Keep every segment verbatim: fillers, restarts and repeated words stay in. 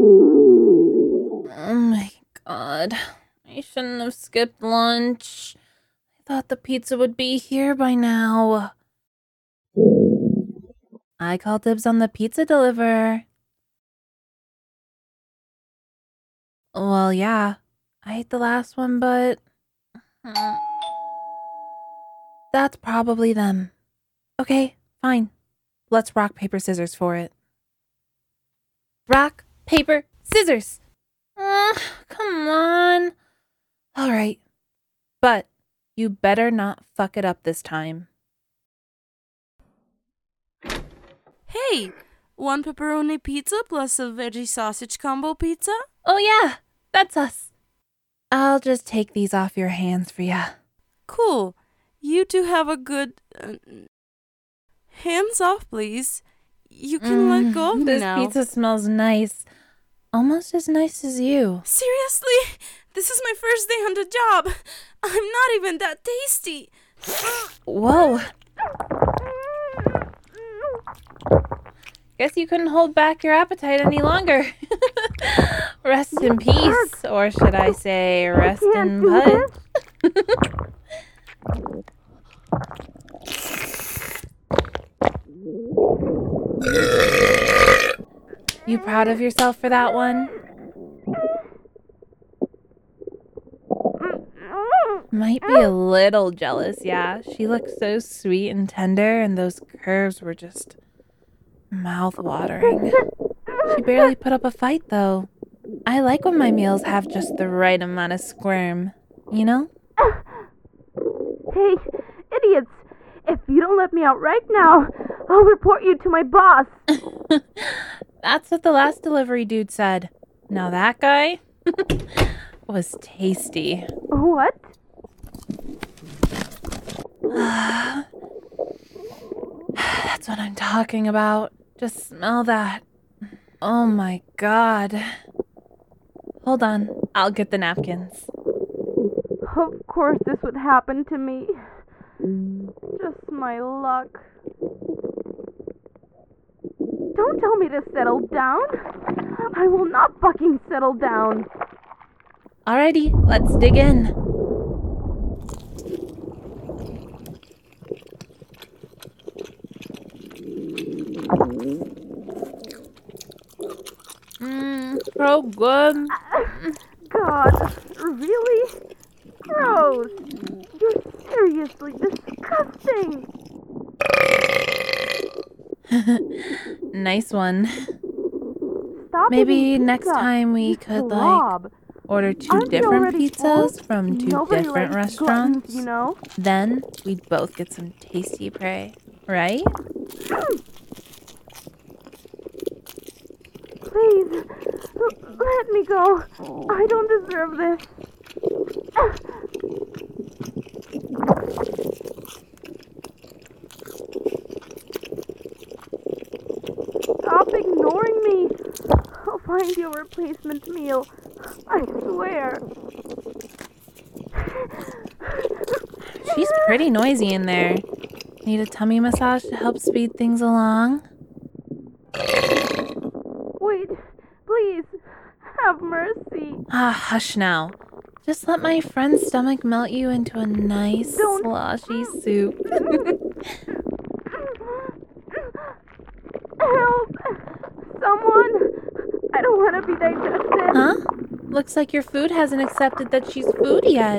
Oh my god. I shouldn't have skipped lunch. I thought the pizza would be here by now. I called dibs on the pizza deliverer. Well, yeah. I ate the last one, but... That's probably them. Okay, fine. Let's rock, paper, scissors for it. Rock, paper, scissors! Uh, come on. All right. But you better not fuck it up this time. Hey, one pepperoni pizza plus a veggie sausage combo pizza? Oh yeah, that's us. I'll just take these off your hands for ya. Cool. You two have a good... Uh, hands off, please. You can Mm, let go of me this now. pizza smells nice. Almost as nice as you. Seriously? This is my first day on the job. I'm not even that tasty. Whoa. Guess you couldn't hold back your appetite any longer. Rest in peace, or should I say, rest in pudge. You proud of yourself for that one? Might be a little jealous, yeah. She looked so sweet and tender, and those curves were just mouth-watering. She barely put up a fight, though. I like when my meals have just the right amount of squirm, you know? Hey, idiots! If you don't let me out right now, I'll report you to my boss. That's what the last delivery dude said. Now that guy was tasty. What? That's what I'm talking about. Just smell that. Oh my god. Hold on, I'll get the napkins. Of course this would happen to me. Just my luck. Don't tell me to settle down. I will not fucking settle down. Alrighty, let's dig in. Mmm, so good. God, really? Gross. You're seriously disgusting. Nice one. Stop Maybe eating next pizza, time we you could, slob. like, order 2 Aren't you different already pizzas full? from two Nobody different likes restaurants. gluttons, you know? Then we'd both get some tasty prey, right? Please, l- let me go. I don't deserve this. Stop ignoring me. I'll find you a replacement meal. I swear. She's pretty noisy in there. Need a tummy massage to help speed things along? Wait, please, have mercy. Ah, hush now. Just let my friend's stomach melt you into a nice, Don't. sloshy soup. Help! Someone! I don't want to be digested. Huh? Looks like your food hasn't accepted that she's food yet.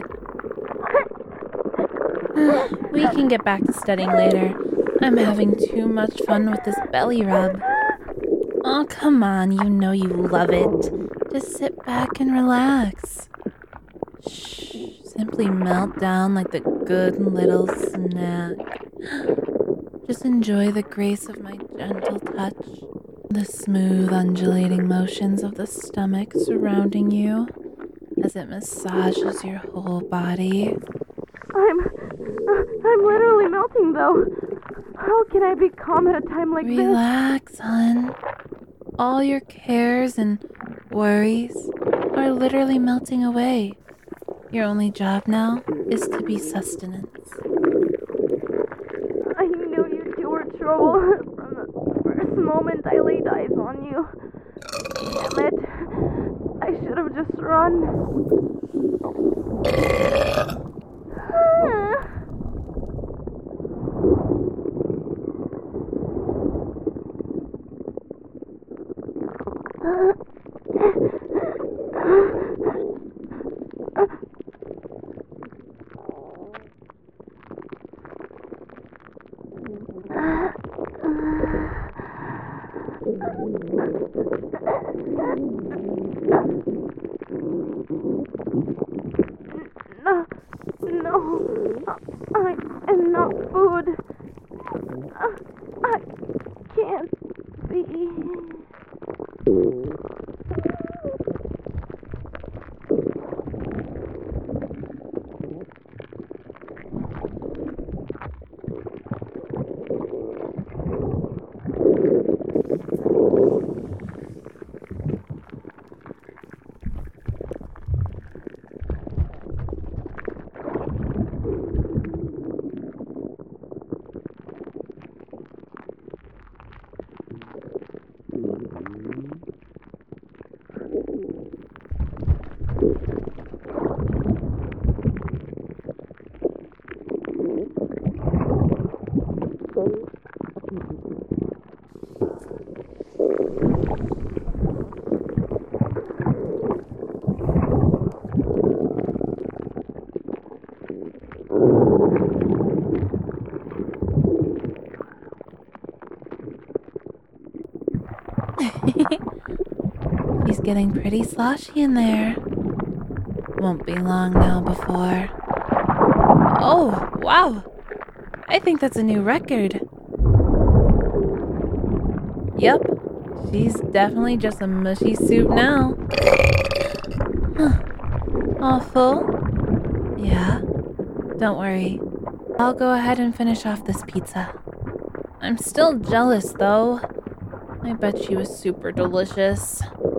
We can get back to studying later. I'm having too much fun with this belly rub. Oh, come on, you know you love it. Just sit back and relax. Shh, simply melt down like the good little snack. Just enjoy the grace of my gentle touch, the smooth undulating motions of the stomach surrounding you as it massages your whole body. I'm... I'm literally melting, though. How can I be calm at a time like this? Relax, hon. All your cares and worries are literally melting away. Your only job now is to be sustenance. I knew you two were trouble from the first moment I laid eyes on you. Damn it. should have just run. No, no, I am not food. I can't be. She's getting pretty sloshy in there. Won't be long now before... Oh, wow! I think that's a new record. Yep, she's definitely just a mushy soup now. Huh. All full? Yeah. Don't worry. I'll go ahead and finish off this pizza. I'm still jealous, though. I bet she was super delicious.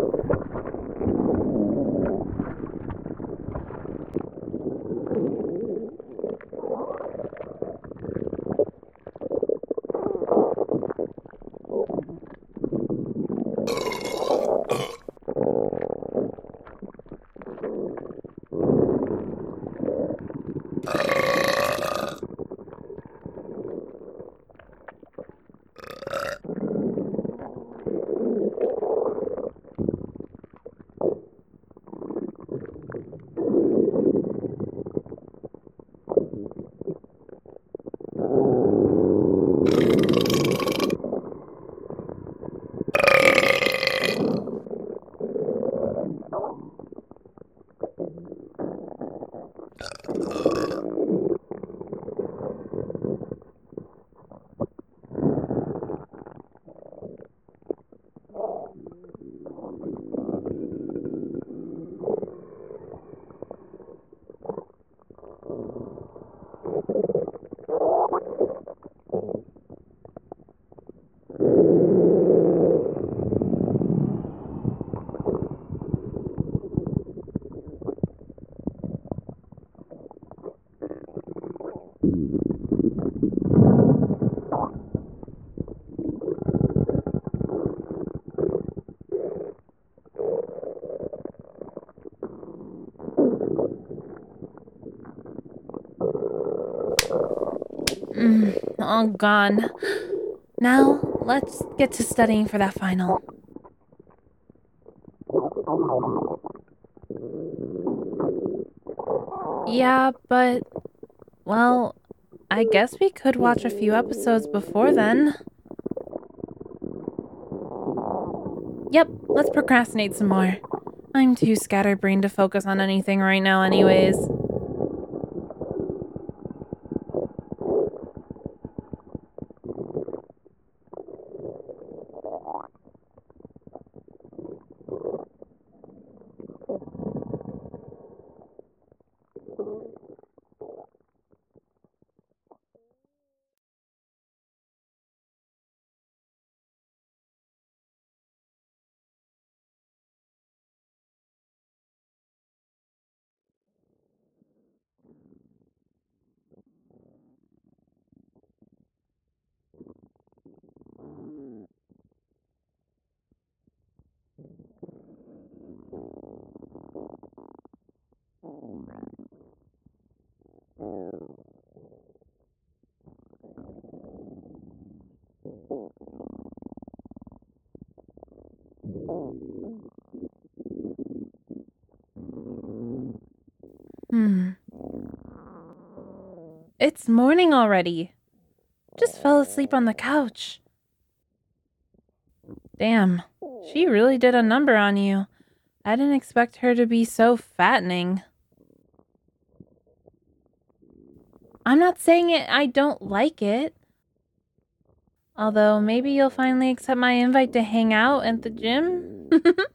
Mm, all gone. Now, let's get to studying for that final. Yeah, but... Well, I guess we could watch a few episodes before then. Yep, let's procrastinate some more. I'm too scatterbrained to focus on anything right now anyways. It's morning already. Just fell asleep on the couch. Damn, she really did a number on you. I didn't expect her to be so fattening. I'm not saying it. I don't like it. Although maybe you'll finally accept my invite to hang out at the gym.